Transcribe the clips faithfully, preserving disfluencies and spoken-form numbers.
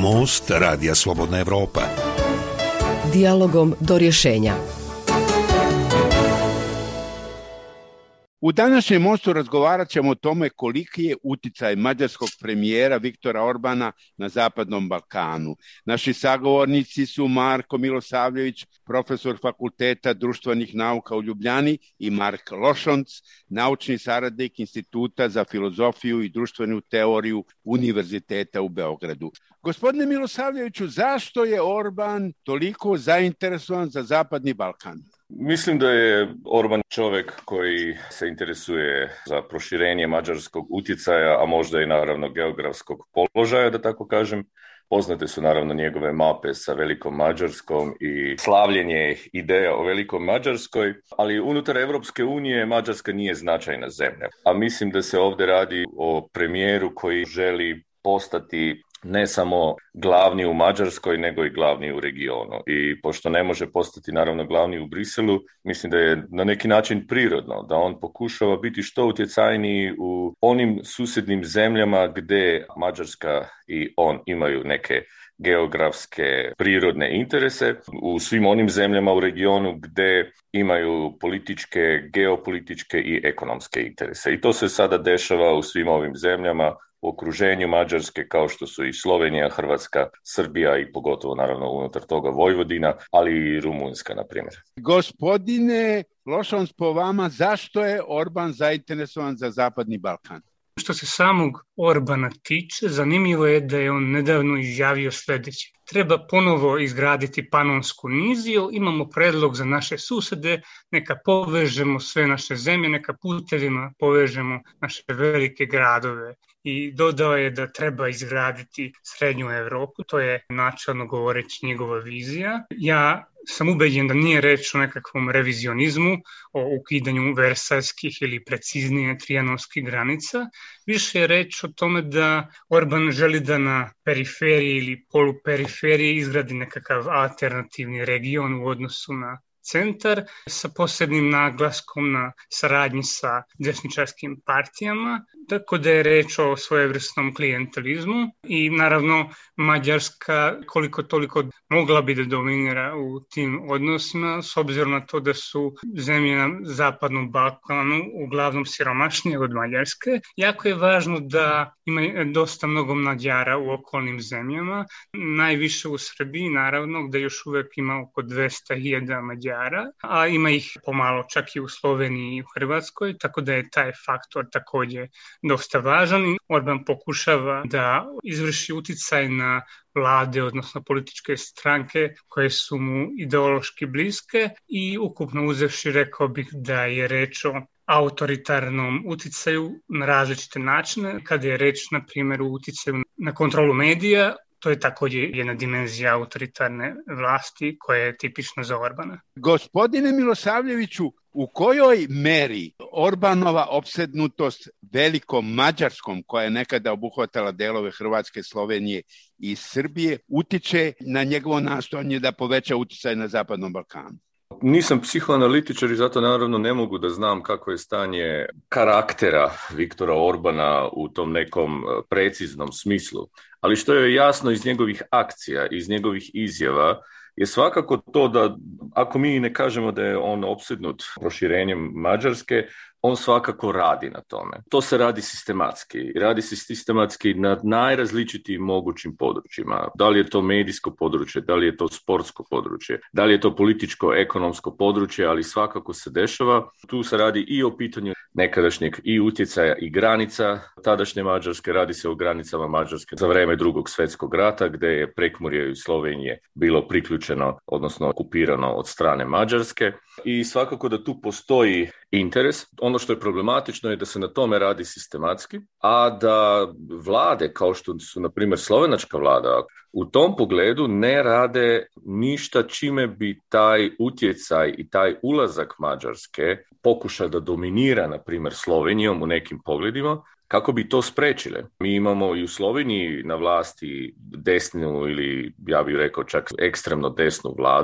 Most Radija Slobodna Evropa. Dijalogom do rješenja. U današnjem Mostu razgovarat ćemo o tome koliki je uticaj mađarskog premijera Viktora Orbana na Zapadnom Balkanu. Naši sagovornici su Marko Milosavljević, profesor Fakulteta društvenih nauka u Ljubljani, i Mark Lošonc, naučni saradnik Instituta za filozofiju i društvenu teoriju Univerziteta u Beogradu. Gospodine Milosavljeviću, zašto je Orban toliko zainteresovan za Zapadni Balkan? Mislim da je Orban čovjek koji se interesuje za proširenje mađarskog utjecaja, a možda i naravno geografskog položaja, da tako kažem. Poznate su naravno njegove mape sa Velikom Mađarskom i slavljenje ideja o Velikom Mađarskoj, ali unutar Evropske unije Mađarska nije značajna zemlja. A mislim da se ovdje radi o premijeru koji želi postati ne samo glavni u Mađarskoj, nego i glavni u regionu. I pošto ne može postati naravno glavni u Briselu, mislim da je na neki način prirodno da on pokušava biti što utjecajniji u onim susjednim zemljama gdje Mađarska i on imaju neke geografske prirodne interese, u svim onim zemljama u regionu gdje imaju političke, geopolitičke i ekonomske interese. I to se sada dešava u svim ovim zemljama u okruženju Mađarske, kao što su i Slovenija, Hrvatska, Srbija i pogotovo naravno unutar toga Vojvodina, ali i Rumunjska, na primjer. Gospodine Lošonc, po vama, zašto je Orban zainteresovan za Zapadni Balkan? Što se samog Orbana tiče, zanimljivo je da je on nedavno izjavio sljedeće. Treba ponovo izgraditi Panonsku niziju, imamo predlog za naše susede, neka povežemo sve naše zemlje, neka putevima povežemo naše velike gradove. I dodao je da treba izgraditi Srednju Europu, to je načelno govoreći njegova vizija. Ja sam ubeđen da nije reč o nekakvom revizionizmu, o ukidanju versajskih ili preciznije trijanonskih granica. Više je reč o tome da Orban želi da na periferiji ili poluperiferiji izgradi nekakav alternativni region u odnosu na centar sa posebnim naglaskom na saradnji sa desničarskim partijama, tako da je reč o svojevrsnom klijentelizmu i naravno Mađarska koliko toliko mogla bi da dominira u tim odnosima s obzirom na to da su zemlje na Zapadnom Balkanu uglavnom siromašnije od Mađarske. Jako je važno da ima dosta mnogo Mađara u okolnim zemljama, najviše u Srbiji naravno gdje još uvijek ima oko dvesta hiljada Mađara, a ima ih pomalo čak i u Sloveniji i u Hrvatskoj, tako da je taj faktor također dosta važan. Orban pokušava da izvrši uticaj na vlade, odnosno političke stranke koje su mu ideološki bliske i ukupno uzevši rekao bih da je reč o autoritarnom uticaju na različite načine. Kada je reč, na primjer, u uticaju na kontrolu medija, to je također jedna dimenzija autoritarne vlasti koja je tipična za Orbana. Gospodine Milosavljeviću, u kojoj meri Orbanova opsednutost Velikom Mađarskom, koja je nekada obuhvatala delove Hrvatske, Slovenije i Srbije, utiče na njegovo nastojanje da poveća uticaj na Zapadnom Balkanu? Nisam psihoanalitičar i zato naravno ne mogu da znam kako je stanje karaktera Viktora Orbana u tom nekom preciznom smislu. Ali što je jasno iz njegovih akcija, iz njegovih izjava, je svakako to da, ako mi ne kažemo da je on opsednut proširenjem Mađarske, on svakako radi na tome. To se radi sistematski. Radi se sistematski na najrazličitijim mogućim područjima. Da li je to medijsko područje, da li je to sportsko područje, da li je to političko-ekonomsko područje, ali svakako se dešava. Tu se radi i o pitanju nekadašnjeg i utjecaja i granica tadašnje Mađarske. Radi se o granicama Mađarske za vreme Drugog svjetskog rata, gdje je Prekmurje i Slovenije bilo priključeno, odnosno okupirano od strane Mađarske. I svakako da tu postoji interes. Ono što je problematično je da se na tome radi sistematski, a da vlade, kao što su, na primjer, slovenačka vlada, u tom pogledu ne rade ništa čime bi taj utjecaj i taj ulazak Mađarske pokuša da dominira, na primjer, Slovenijom u nekim pogledima, kako bi to sprečile. Mi imamo i u Sloveniji na vlasti desnu ili, ja bih rekao, čak ekstremno desnu vladu,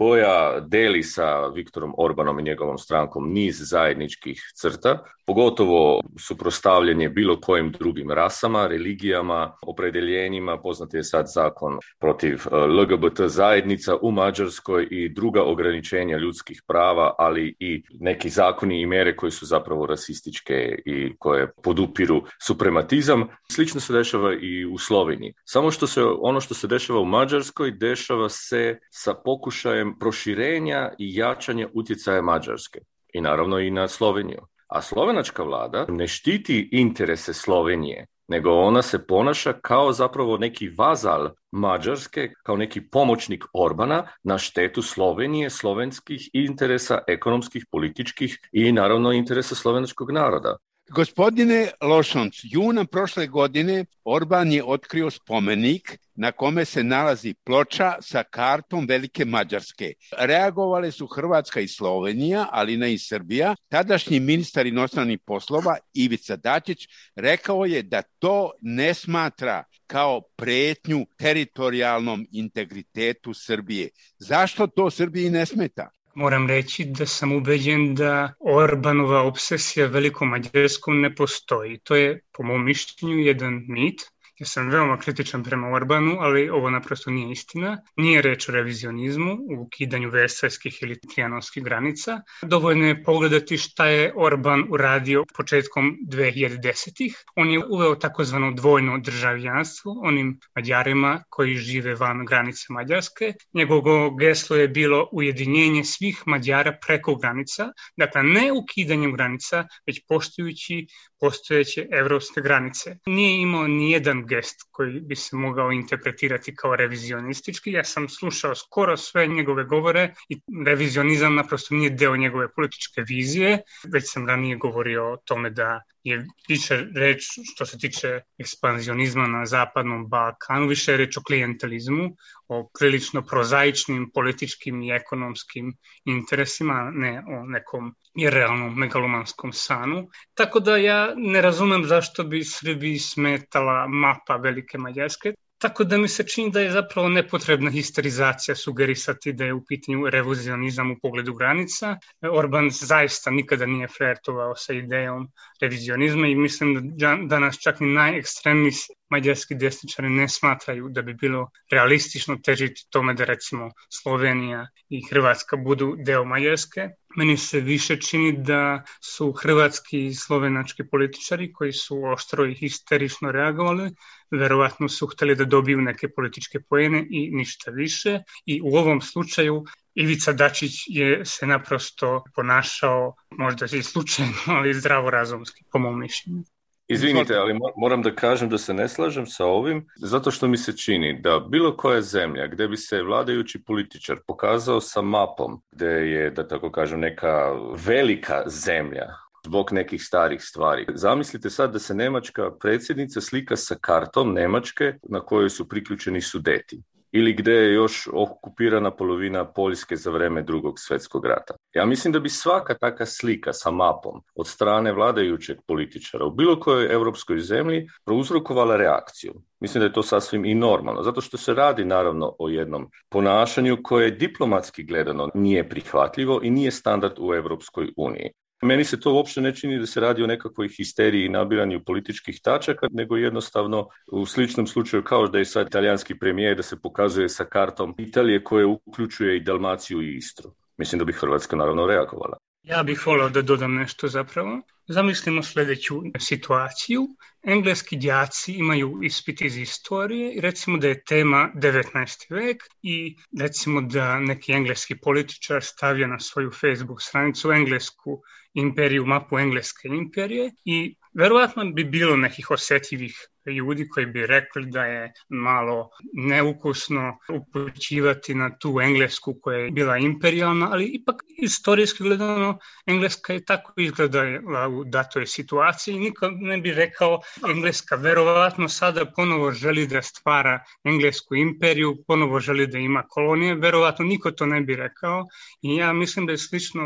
koja deli sa Viktorom Orbanom i njegovom strankom niz zajedničkih crta, pogotovo suprotstavljanje bilo kojim drugim rasama, religijama, opredjeljenjima. Poznat je sad zakon protiv L G B T zajednica u Mađarskoj i druga ograničenja ljudskih prava, ali i neki zakoni i mjere koji su zapravo rasističke i koje podupiru suprematizam. Slično se dešava i u Sloveniji. Samo što se ono što se dešava u Mađarskoj dešava se sa pokušajem proširenja i jačanja utjecaja Mađarske i naravno i na Sloveniju. A slovenačka vlada ne štiti interese Slovenije, nego ona se ponaša kao zapravo neki vazal Mađarske, kao neki pomoćnik Orbana na štetu Slovenije, slovenskih interesa, ekonomskih, političkih i naravno interesa slovenačkog naroda. Gospodine Lošonc, juna prošle godine Orban je otkrio spomenik na kome se nalazi ploča sa kartom Velike Mađarske. Reagovale su Hrvatska i Slovenija, ali ne i Srbija. Tadašnji ministar inostranih poslova Ivica Dačić rekao je da to ne smatra kao pretnju teritorijalnom integritetu Srbije. Zašto to Srbiji ne smeta? Moram reći da sam ubeđen da Orbanova obsesija Velikom Mađarskom ne postoji. To je, po mom mišljenju, jedan mit. Ja sam veoma kritičan prema Orbanu, ali ovo naprosto nije istina. Nije reč o revizionizmu, u ukidanju versajskih ili trijanonskih granica. Dovoljno je pogledati šta je Orban uradio početkom dve hiljade desetih. On je uveo takozvano dvojno državljanstvo onim Mađarima koji žive van granice Mađarske. Njegovo geslo je bilo ujedinjenje svih Mađara preko granica, dakle ne ukidanjem granica, već poštujući postojeće evropske granice. Nije imao nijedan gest koji bi se mogao interpretirati kao revizionistički. Ja sam slušao skoro sve njegove govore i revizionizam naprosto nije deo njegove političke vizije. Već sam ranije govorio o tome da je više reč što se tiče ekspanzionizma na Zapadnom Balkanu, više je reč o klijentelizmu, o prilično prozaičnim političkim i ekonomskim interesima, ne o nekom irrealnom megalomanskom sanu. Tako da ja ne razumem zašto bi Srbiji smetala mapa Velike Mađarske. Tako da mi se čini da je zapravo nepotrebna histerizacija sugerisati da je u pitanju revizionizam u pogledu granica. Orban zaista nikada nije flirtovao sa idejom revizionizma i mislim da danas čak ni najekstremniji mađarski desničari ne smatraju da bi bilo realistično težiti tome da recimo Slovenija i Hrvatska budu deo Mađarske. Meni se više čini da su hrvatski i slovenački političari koji su oštro i histerično reagovali, verovatno su hteli da dobiju neke političke poene i ništa više. I u ovom slučaju Ivica Dačić je se naprosto ponašao, možda i slučajno, ali zdravorazumski, po mom mišljenju. Izvinite, ali moram da kažem da se ne slažem sa ovim, zato što mi se čini da bilo koja zemlja gdje bi se vladajući političar pokazao sa mapom, gdje je, da tako kažem, neka velika zemlja zbog nekih starih stvari. Zamislite sad da se njemačka predsjednica slika sa kartom Njemačke na kojoj su priključeni Sudeti. Ili gdje je još okupirana polovina Poljske za vrijeme Drugog svjetskog rata. Ja mislim da bi svaka taka slika sa mapom od strane vladajućeg političara u bilo kojoj europskoj zemlji prouzrokovala reakciju. Mislim da je to sasvim i normalno, zato što se radi naravno o jednom ponašanju koje diplomatski gledano nije prihvatljivo i nije standard u Europskoj uniji. Meni se to uopće ne čini da se radi o nekakvoj histeriji i nabiranju političkih tačaka, nego jednostavno u sličnom slučaju kao da je sad italijanski premijer da se pokazuje sa kartom Italije koje uključuje i Dalmaciju i Istru. Mislim da bi Hrvatska naravno reagovala. Ja bih volio da dodam nešto zapravo. Zamislimo sljedeću situaciju. Engleski đaci imaju ispit iz istorije i recimo da je tema devetnaesti vek i recimo da neki engleski političar stavlja na svoju Facebook stranicu englesku imperiju, mapu engleske imperije i verovatno bi bilo nekih osjetljivih ljudi koji bi rekli da je malo neukusno upućivati na tu Englesku koja je bila imperijalna, ali ipak istorijski gledano Engleska je tako izgledala u datoj situaciji. Niko ne bi rekao Engleska verovatno sada ponovo želi da stvara Englesku imperiju, ponovo želi da ima kolonije, verovatno niko to ne bi rekao i ja mislim da je slično u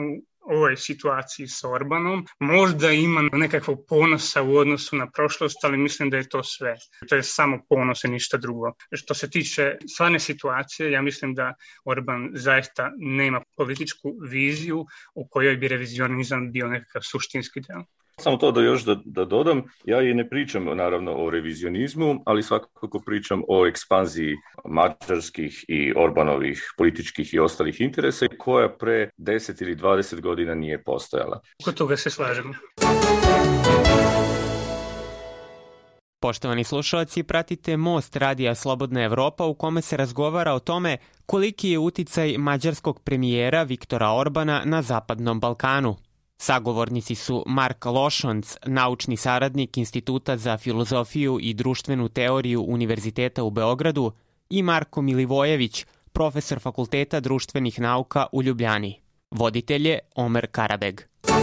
ovoj situaciji s Orbanom. Možda ima nekakvog ponosa u odnosu na prošlost, ali mislim da je to sve. To je samo ponos i ništa drugo. Što se tiče stvarne situacije, ja mislim da Orban zaista nema političku viziju u kojoj bi revizionizam bio nekakav suštinski deo. Samo to da još da, da dodam, ja i ne pričam naravno o revizionizmu, ali svakako pričam o ekspanziji mađarskih i Orbanovih političkih i ostalih interesa koja pre deset ili dvadeset godina nije postojala. Kod toga se slažemo. Poštovani slušalci, pratite Most Radija Slobodna Evropa u kome se razgovara o tome koliki je uticaj mađarskog premijera Viktora Orbana na Zapadnom Balkanu. Sagovornici su Mark Lošonc, naučni saradnik Instituta za filozofiju i društvenu teoriju Univerziteta u Beogradu, i Marko Milivojević, profesor Fakulteta društvenih nauka u Ljubljani. Voditelj je Omer Karabeg.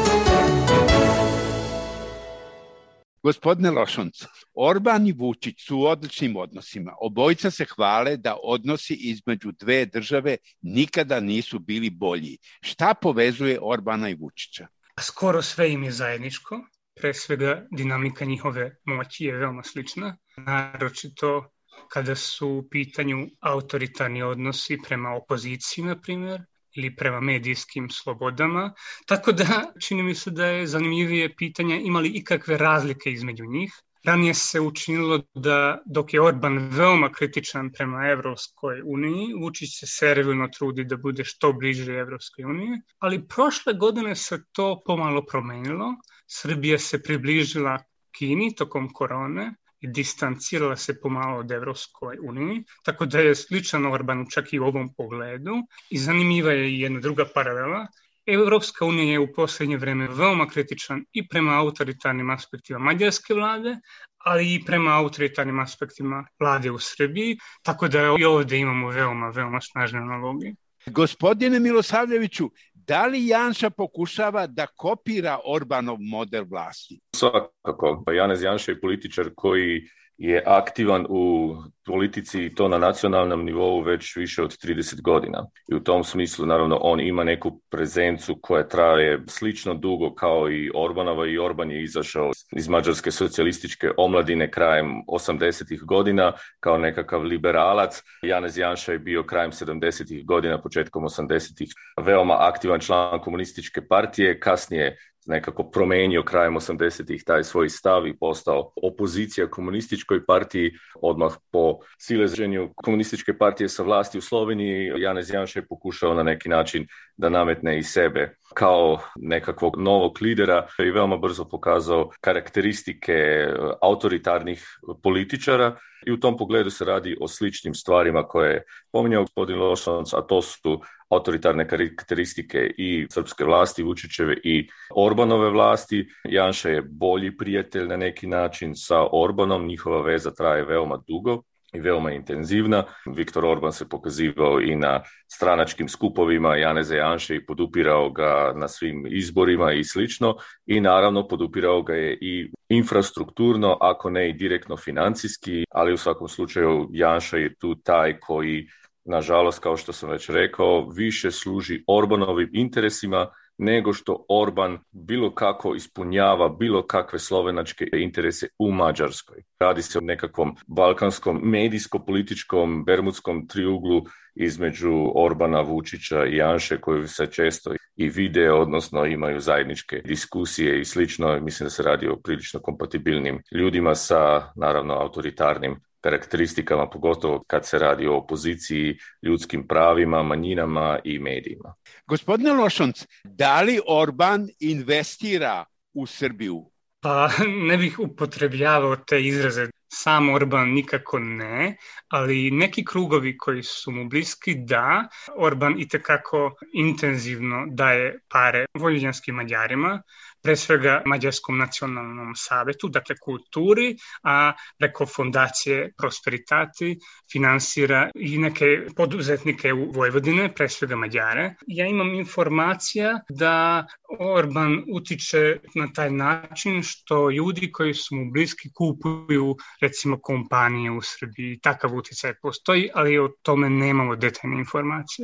Gospodine Lošonc, Orban i Vučić su u odličnim odnosima. Obojica se hvale da odnosi između dve države nikada nisu bili bolji. Šta povezuje Orbana i Vučića? Skoro sve im je zajedničko. Pre svega dinamika njihove moći je veoma slična. Naročito kada su u pitanju autoritarni odnosi prema opoziciji, na primjer, ili prema medijskim slobodama. Tako da čini mi se da je zanimljivije pitanje imali ikakve razlike između njih. Ranije se učinilo da dok je Orban veoma kritičan prema Evropskoj uniji, Vučić se servilno trudi da bude što bliže Evropskoj uniji, ali prošle godine se to pomalo promenilo. Srbija se približila Kini tokom korone i distancirala se pomalo od Evropskoj uniji, tako da je sličan Orban čak i u ovom pogledu. I zanimljiva je i jedna druga paralela. Evropska unija je u posljednje vreme veoma kritičan i prema autoritarnim aspektima mađarske vlade, ali i prema autoritarnim aspektima vlade u Srbiji, tako da i ovdje imamo veoma, veoma snažne analogije. Gospodine Milosavljeviću, da li Janša pokušava da kopira Orbanov model vlasti? Svakako. Janez Janša je političar koji je aktivan u politici i to na nacionalnom nivou već više od trideset godina. I u tom smislu, naravno, on ima neku prezencu koja traje slično dugo kao i Orbanova i Orban je izašao iz mađarske socijalističke omladine krajem osamdesetih godina kao nekakav liberalac. Janez Janša je bio krajem sedamdesetih godina, početkom osamdesetih veoma aktivan član komunističke partije, kasnije nekako promenio krajem osamdesetih taj svoj stav i postao opozicija komunističkoj partiji. Odmah po sileženju komunističke partije sa vlasti u Sloveniji, Janez Janša je pokušao na neki način da nametne i sebe kao nekakvog novog lidera i veoma brzo pokazao karakteristike autoritarnih političara i u tom pogledu se radi o sličnim stvarima koje je pominjao gospodin Lošonc, a to su autoritarne karakteristike i srpske vlasti, Vučićeve i Orbanove vlasti. Janša je bolji prijatelj na neki način sa Orbanom, njihova veza traje veoma dugo i veoma intenzivna. Viktor Orban se pokazivao i na stranačkim skupovima Janeza Janše i podupirao ga na svim izborima i slično. I naravno podupirao ga je i infrastrukturno, ako ne i direktno financijski, ali u svakom slučaju Janša je tu taj koji, nažalost, kao što sam već rekao, više služi Orbanovim interesima nego što Orban bilo kako ispunjava bilo kakve slovenačke interese u Mađarskoj. Radi se o nekakvom balkanskom medijsko-političkom bermudskom triuglu između Orbana, Vučića i Janše koji se često i vide, odnosno imaju zajedničke diskusije i slično. Mislim da se radi o prilično kompatibilnim ljudima sa, naravno, autoritarnim karakteristikama, pogotovo kad se radi o opoziciji, ljudskim pravima, manjinama i medijima. Gospodine Lošonc, da li Orban investira u Srbiju? Pa ne bih upotrebljavao te izraze. Sam Orban nikako ne, ali neki krugovi koji su mu bliski, da. Orban itekako intenzivno daje pare vojvođanskim Mađarima, pre svega Mađarskom nacionalnom savetu, dakle kulturi, a preko fondacije Prosperitati finansira i neke poduzetnike u Vojvodine, pre svega Mađare. Ja imam informacija da Orban utiče na taj način što ljudi koji su mu bliski kupuju recimo kompanije u Srbiji. Takav uticaj postoji, ali o tome nemamo detaljne informacije.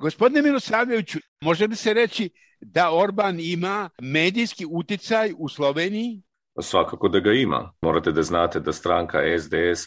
Gospodine Milosavljeviću, može li se reći da Orban ima medijski uticaj u Sloveniji? Svakako da ga ima. Morate da znate da stranka S D S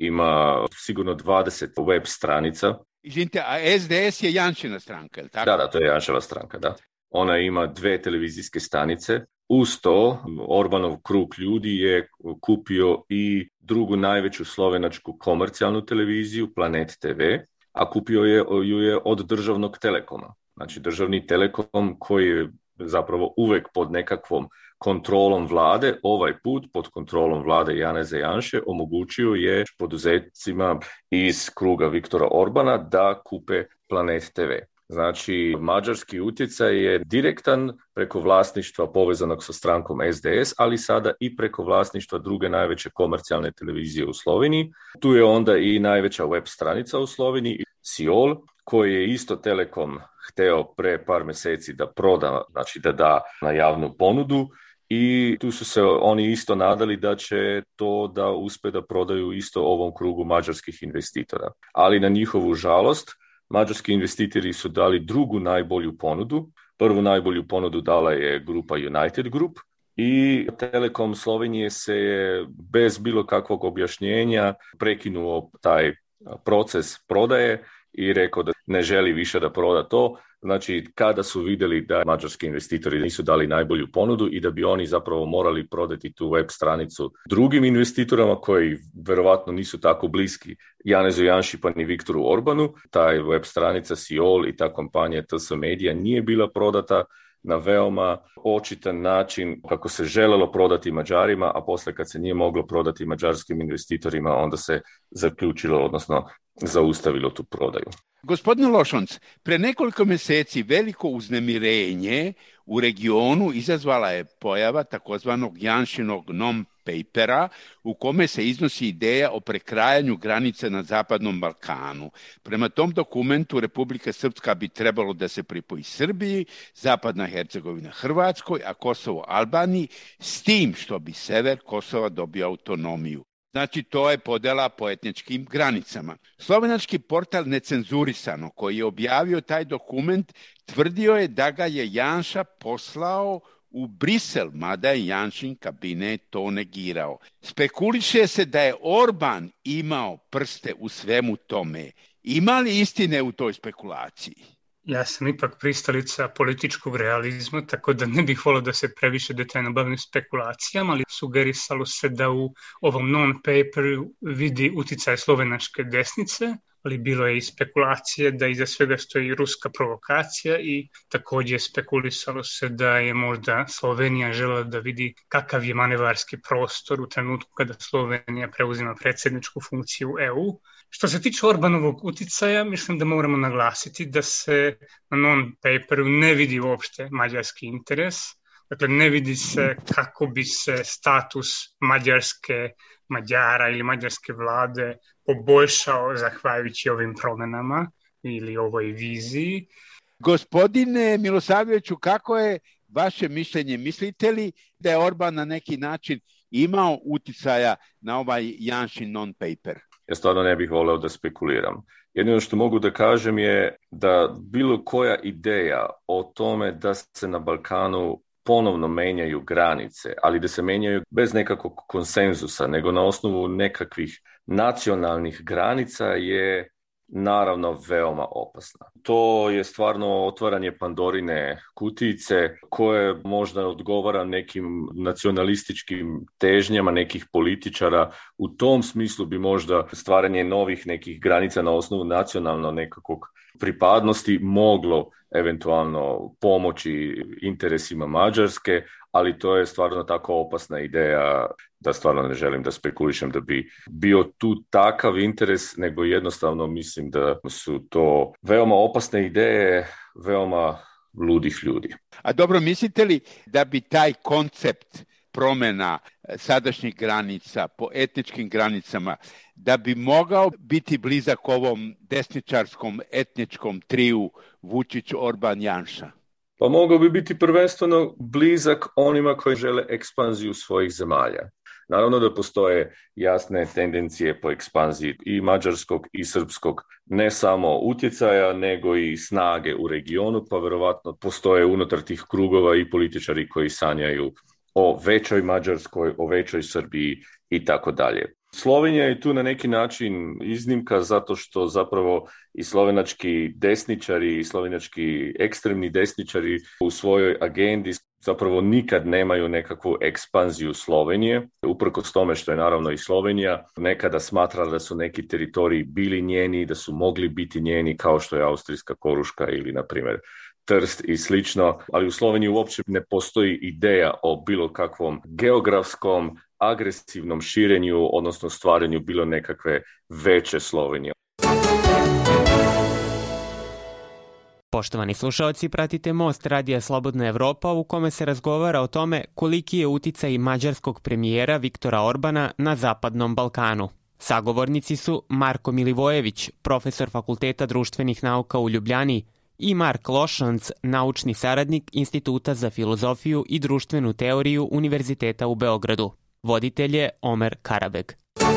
ima sigurno dvadeset web stranica. Izvinite, a S D S je Janšina stranka, je li tako? Da, da, to je Janševa stranka, da. Ona ima dve televizijske stanice. Uz to, Orbanov krug ljudi je kupio i drugu najveću slovenačku komercijalnu televiziju, Planet T V, a kupio je, ju je od državnog Telekoma. Znači, državni Telekom koji je zapravo uvek pod nekakvom kontrolom vlade, ovaj put pod kontrolom vlade Janeza Janše omogućio je poduzetcima iz kruga Viktora Orbana da kupe Planet T V. Znači, mađarski utjecaj je direktan preko vlasništva povezanog sa strankom S D S, ali sada i preko vlasništva druge najveće komercijalne televizije u Sloveniji. Tu je onda i najveća web stranica u Sloveniji, Siol, koji je isto Telekom hteo pre par mjeseci da proda, znači da da na javnu ponudu. I tu su se oni isto nadali da će to da uspe da prodaju isto ovom krugu mađarskih investitora. Ali na njihovu žalost, mađarski investitori su dali drugu najbolju ponudu. Prvu najbolju ponudu dala je grupa United Group i Telekom Slovenije se je bez bilo kakvog objašnjenja prekinuo taj proces prodaje i rekao da ne želi više da proda to. Znači, kada su vidjeli da mađarski investitori nisu dali najbolju ponudu i da bi oni zapravo morali prodati tu web stranicu drugim investitorama koji verovatno nisu tako bliski Janezu Janši pa ni Viktoru Orbanu, taj web stranica Siol i ta kompanija T S Media nije bila prodata na veoma očitan način kako se želelo prodati Mađarima, a posle kad se nije moglo prodati mađarskim investitorima, onda se zaključilo, odnosno zaustavilo tu prodaju. Gospodine Lošonc, pre nekoliko mjeseci veliko uznemirenje u regionu izazvala je pojava takozvanog Janšinog non-papera u kome se iznosi ideja o prekrajanju granice na Zapadnom Balkanu. Prema tom dokumentu Republika Srpska bi trebalo da se pripoji Srbiji, Zapadna Hercegovina Hrvatskoj, a Kosovo Albaniji, s tim što bi sever Kosova dobio autonomiju. Znači, to je podela po etničkim granicama. Slovenački portal Necenzurisano, koji je objavio taj dokument, tvrdio je da ga je Janša poslao u Brisel, mada je Janšin kabinet to negirao. Spekuliše se da je Orban imao prste u svemu tome. Ima li istine u toj spekulaciji? Ja sam ipak pristalica političkog realizma, tako da ne bih volio da se previše detaljno bavim spekulacijama, ali sugerisalo se da u ovom non-paperu vidi uticaj slovenačke desnice, ali bilo je i spekulacije da iza svega stoji ruska provokacija i također spekulisalo se da je možda Slovenija željela da vidi kakav je manevarski prostor u trenutku kada Slovenija preuzima predsjedničku funkciju E U. Što se tiče Orbanovog uticaja, mislim da moramo naglasiti da se na non-paperu ne vidi uopšte mađarski interes. Dakle, ne vidi se kako bi se status mađarske Mađara ili mađarske vlade poboljšao zahvaljujući ovim promjenama ili ovoj viziji. Gospodine Milosavljeviću, kako je vaše mišljenje? Mislite li da je Orban na neki način imao uticaja na ovaj Janšin non-paper? Ja stvarno ne bih voleo da spekuliram. Jedino što mogu da kažem je da bilo koja ideja o tome da se na Balkanu ponovno menjaju granice, ali da se menjaju bez nekakvog konsenzusa, nego na osnovu nekakvih nacionalnih granica je naravno veoma opasna. To je stvarno otvaranje Pandorine kutijice koje možda odgovara nekim nacionalističkim težnjama nekih političara. U tom smislu bi možda stvaranje novih nekih granica na osnovu nacionalno nekakvog pripadnosti moglo eventualno pomoći interesima Mađarske, ali to je stvarno tako opasna ideja da stvarno ne želim da spekulišem da bi bio tu takav interes, nego jednostavno mislim da su to veoma opasne ideje, veoma ludih ljudi. A dobro, mislite li da bi taj koncept promjena sadašnjih granica po etničkim granicama, da bi mogao biti blizak ovom desničarskom etničkom triju Vučić-Orban-Janša? Pa mogao bi biti prvenstveno blizak onima koji žele ekspanziju svojih zemalja. Naravno da postoje jasne tendencije po ekspanziji i mađarskog i srpskog ne samo utjecaja, nego i snage u regionu, pa verovatno postoje unutar tih krugova i političari koji sanjaju o većoj Mađarskoj, o većoj Srbiji i tako dalje. Slovenija je tu na neki način iznimka zato što zapravo i slovenački desničari i slovenački ekstremni desničari u svojoj agendi zapravo nikad nemaju nekakvu ekspanziju Slovenije, uprkos tome što je naravno i Slovenija nekada smatrala da su neki teritoriji bili njeni, da su mogli biti njeni, kao što je Austrijska Koruška ili na primjer Trst i slično, ali u Sloveniji uopće ne postoji ideja o bilo kakvom geografskom, agresivnom širenju, odnosno stvaranju bilo nekakve veće Slovenije. Poštovani slušaoci, pratite Most Radija Slobodna Evropa u kome se razgovara o tome koliki je uticaj mađarskog premijera Viktora Orbana na Zapadnom Balkanu. Sagovornici su Marko Milivojević, profesor Fakulteta društvenih nauka u Ljubljani, i Mark Lošanc, naučni saradnik Instituta za filozofiju i društvenu teoriju Univerziteta u Beogradu. Voditelj je Omer Karabeg.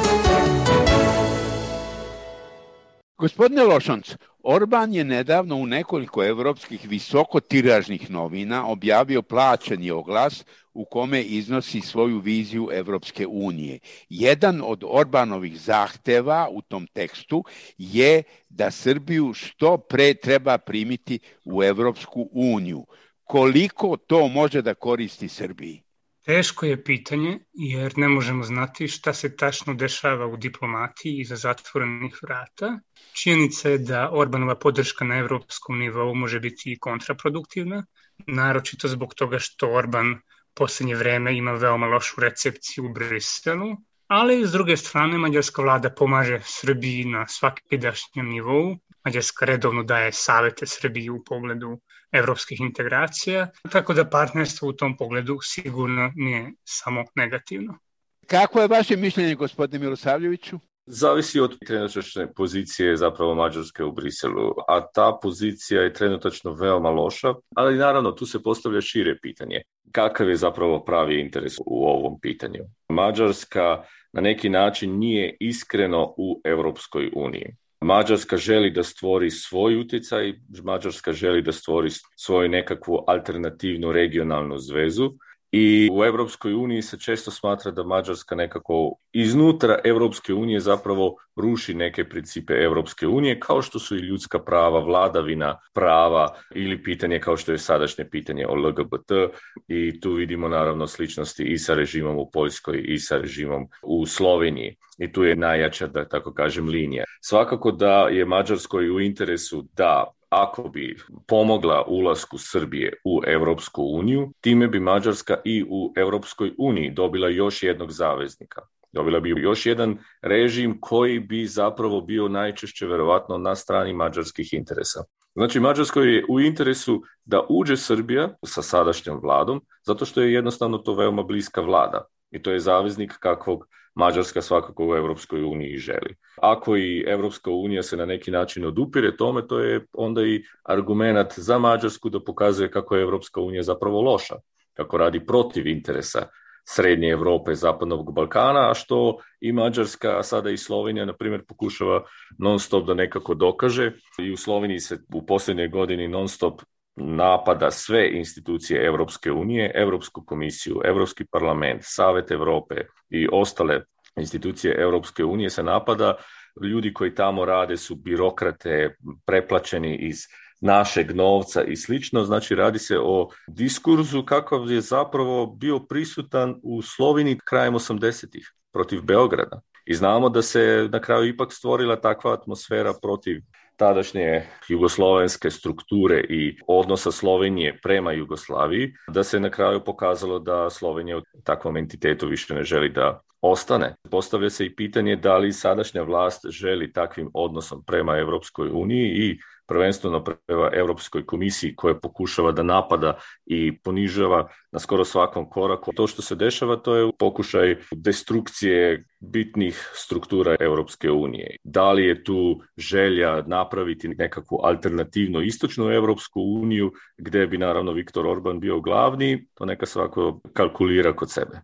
Gospodine Lošanc, Orban je nedavno u nekoliko evropskih visokotiražnih novina objavio plaćeni oglas u kome iznosi svoju viziju Evropske unije. Jedan od Orbanovih zahteva u tom tekstu je da Srbiju što pre treba primiti u Evropsku uniju. Koliko to može da koristi Srbiji? Teško je pitanje, jer ne možemo znati šta se tačno dešava u diplomatiji iza zatvorenih vrata. Činjenica je da Orbanova podrška na evropskom nivou može biti i kontraproduktivna, naročito zbog toga što Orban posljednje vreme ima veoma lošu recepciju u Briselu, ali s druge strane mađarska vlada pomaže Srbiji na svakidašnjem nivou. Mađarska redovno daje savete Srbiji u pogledu evropskih integracija, tako da partnerstvo u tom pogledu sigurno nije samo negativno. Kako je vaše mišljenje, gospodine Milosavljeviću? Zavisi od trenutačne pozicije zapravo Mađarske u Briselu, a ta pozicija je trenutačno veoma loša, ali naravno tu se postavlja šire pitanje. Kakav je zapravo pravi interes u ovom pitanju? Mađarska na neki način nije iskreno u Europskoj uniji. Mađarska želi da stvori svoj utjecaj, Mađarska želi da stvori svoju nekakvu alternativnu regionalnu zvezu i u Europskoj uniji se često smatra da Mađarska nekako iznutra Europske unije zapravo ruši neke principe Europske unije, kao što su i ljudska prava, vladavina prava ili pitanje kao što je sadašnje pitanje o L G B T, i tu vidimo naravno sličnosti i sa režimom u Poljskoj i sa režimom u Sloveniji. I tu je najjača, da tako kažem, linija. Svakako da je Mađarskoj u interesu da ako bi pomogla ulasku Srbije u Europsku uniju, time bi Mađarska i u Europskoj uniji dobila još jednog zaveznika. Dobila bi još jedan režim koji bi zapravo bio najčešće verovatno na strani mađarskih interesa. Znači, Mađarskoj je u interesu da uđe Srbija sa sadašnjom vladom, zato što je jednostavno to veoma bliska vlada. I to je zaveznik kakvog Mađarska svakako u Europskoj uniji želi. Ako i Europska unija se na neki način odupire tome, to je onda i argument za Mađarsku da pokazuje kako je Europska unija zapravo loša, kako radi protiv interesa Srednje Evrope, Zapadnog Balkana, a što i Mađarska, a sada i Slovenija, na primjer, pokušava non stop da nekako dokaže. I u Sloveniji se u posljednjoj godini non stop napada sve institucije Europske unije, Europsku komisiju, Europski parlament, Savet Evrope i ostale institucije Europske unije se napada. Ljudi koji tamo rade su birokrate, preplaćeni iz našeg novca i slično. Znači, radi se o diskurzu kakav je zapravo bio prisutan u Sloveniji krajem osamdesetih protiv Beograda. I znamo da se na kraju ipak stvorila takva atmosfera protiv tadašnje jugoslovenske strukture i odnosa Slovenije prema Jugoslaviji, da se na kraju pokazalo da Slovenija u takvom entitetu više ne želi da ostane. Postavlja se i pitanje da li sadašnja vlast želi takvim odnosom prema Europskoj uniji i prvenstveno prema Europskoj komisiji koja pokušava da napada i ponižava na skoro svakom koraku. To što se dešava, to je pokušaj destrukcije bitnih struktura Europske unije. Da li je tu želja napraviti nekakvu alternativnu istočnu Europsku uniju gdje bi naravno Viktor Orban bio glavni, to neka svako kalkulira kod sebe.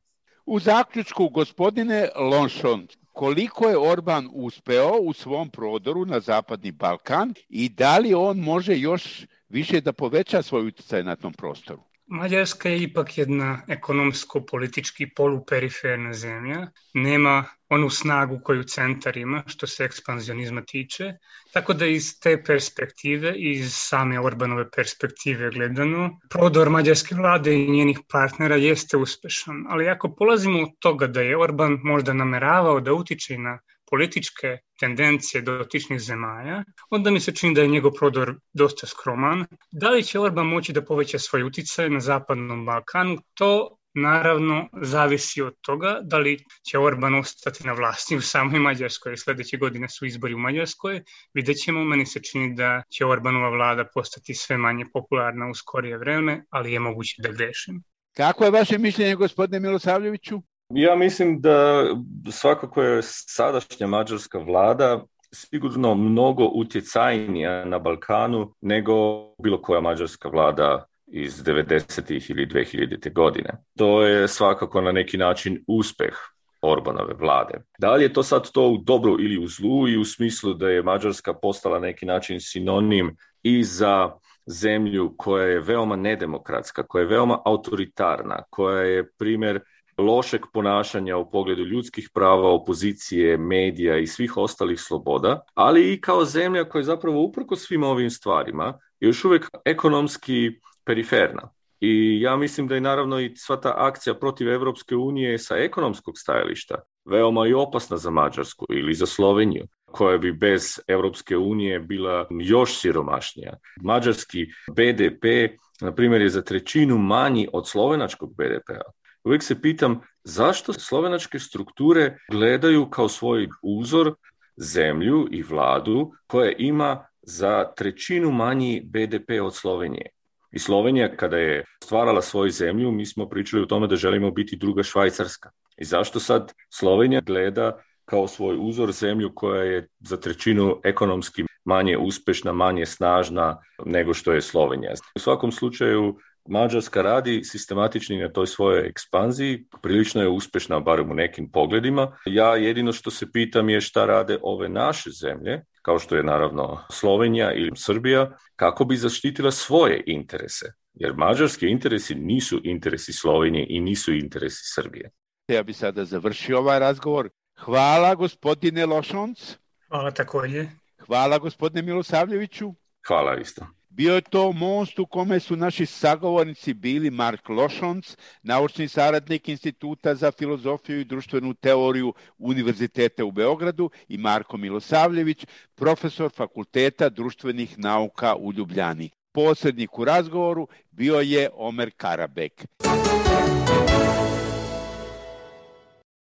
U zaključku, gospodine Lonšon, koliko je Orban uspeo u svom prodoru na Zapadni Balkan i da li on može još više da poveća svoj utjecaj na tom prostoru? Mađarska je ipak jedna ekonomsko-politički poluperiferna zemlja. Nema onu snagu koju centar ima što se ekspanzionizma tiče. Tako da iz te perspektive, iz same Orbanove perspektive gledano, prodor mađarske vlade i njenih partnera jeste uspešan. Ali ako polazimo od toga da je Orban možda nameravao da utiče na političke tendencije dotičnih zemalja, onda mi se čini da je njegov prodor dosta skroman. Da li će Orban moći da poveća svoj uticaj na Zapadnom Balkanu? To naravno zavisi od toga da li će Orban ostati na vlasti u samoj Mađarskoj. Sljedeće godine su izbori u Mađarskoj. Vidjet ćemo, meni se čini da će Orbanova vlada postati sve manje popularna u skorije vreme, ali je moguće da grešim. Kako je vaše mišljenje, gospodine Milosavljeviću? Ja mislim da svakako je sadašnja mađarska vlada sigurno mnogo utjecajnija na Balkanu nego bilo koja mađarska vlada iz devedesetih ili dve hiljadite godine. To je svakako na neki način uspeh Orbanove vlade. Da li je to sad to u dobru ili u zlu i u smislu da je Mađarska postala na neki način sinonim i za zemlju koja je veoma nedemokratska, koja je veoma autoritarna, koja je primjer lošeg ponašanja u pogledu ljudskih prava, opozicije, medija i svih ostalih sloboda, ali i kao zemlja koja je zapravo uprkos svim ovim stvarima još uvijek ekonomski periferna. I ja mislim da je naravno i sva ta akcija protiv Europske unije sa ekonomskog stajališta veoma i opasna za Mađarsku ili za Sloveniju, koja bi bez Europske unije bila još siromašnija. Mađarski be de pe, na primjer, je za trećinu manji od slovenačkog be de pea. Uvijek se pitam zašto slovenačke strukture gledaju kao svoj uzor zemlju i vladu koja ima za trećinu manji be de pe od Slovenije. I Slovenija, kada je stvarala svoju zemlju, mi smo pričali o tome da želimo biti druga Švajcarska. I zašto sad Slovenija gleda kao svoj uzor zemlju koja je za trećinu ekonomski manje uspješna, manje snažna nego što je Slovenija? U svakom slučaju, Mađarska radi sistematični na toj svojoj ekspanziji, prilično je uspješna, barem u nekim pogledima. Ja jedino što se pitam je šta rade ove naše zemlje, kao što je naravno Slovenija ili Srbija, kako bi zaštitila svoje interese. Jer mađarski interesi nisu interesi Slovenije i nisu interesi Srbije. Ja bi sada završio ovaj razgovor. Hvala, gospodine Lošonc. Hvala također. Hvala, gospodine Milosavljeviću. Hvala isto. Bio je to most u kome su naši sagovornici bili Mark Lošonc, naučni saradnik Instituta za filozofiju i društvenu teoriju Univerziteta u Beogradu, i Marko Milosavljević, profesor Fakulteta društvenih nauka u Ljubljani. Posrednik u razgovoru bio je Omer Karabek.